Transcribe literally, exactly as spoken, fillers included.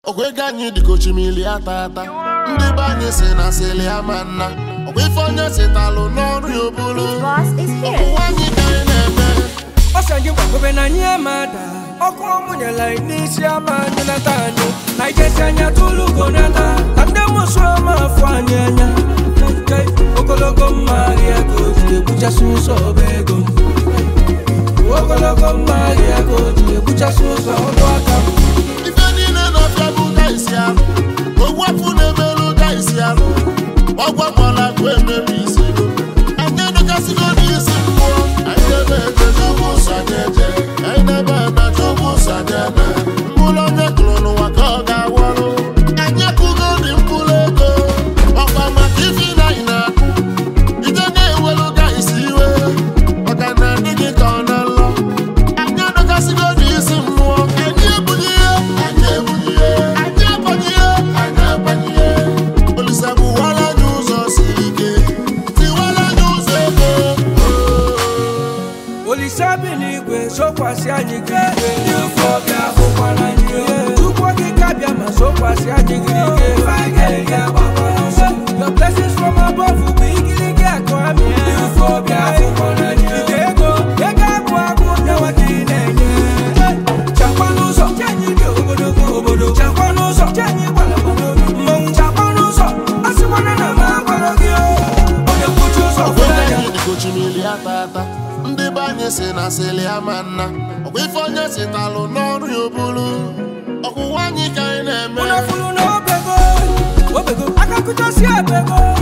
Ogweganyi di kochimili atata. Ndi banye se na sele amanna. Ogwefonye se talo n'ọrụ obulu. Boss is here. Ogwanyi kaineme. Osanji wakobe na nyamada. Oko munyela inisi amanya na tanyo. Na ijesanya tuluko nata. Kande muswa mafanyanya. Okoloko maria koji kucha suso bego. Okoloko maria koji kucha suso otwaka. Ogwa kwala kweme bisiro Aneno kasigo disi mwo Aidebe tejubu sajeje Aidebe na jubu sajene Mbulo neklono wakoga walo Anye kugodi mpulego Okwa makifi na inaku Itene weluga isiwe Wakana nigi konelo Aneno kasigo disi mwo Anye bunye Anye bunye Anye bunye Anye bunye Polisabu wala Sabinigwe so kwasi anyigwe you phobia ukwana nyo tukwa kikabia maso kwasi anyigwe fagelia bakoso your blessings from above we gilinga kwa mi you phobia ukwana nyo ego ega kwa kunya wakinenye chakwanuso chanyige obodo obodo chakwanuso chanyigwa obodo mong chakwanuso asiwana na makwalogio oya kuchuso Ogweganyi di kochimili atata. Ndị banye si na sele amanna. Ogwefonye si talo n'ọrụ obulu. Ọkwụwa anyị ka anyị na-eme. Unafulu na obego, obego, akakuta si abego.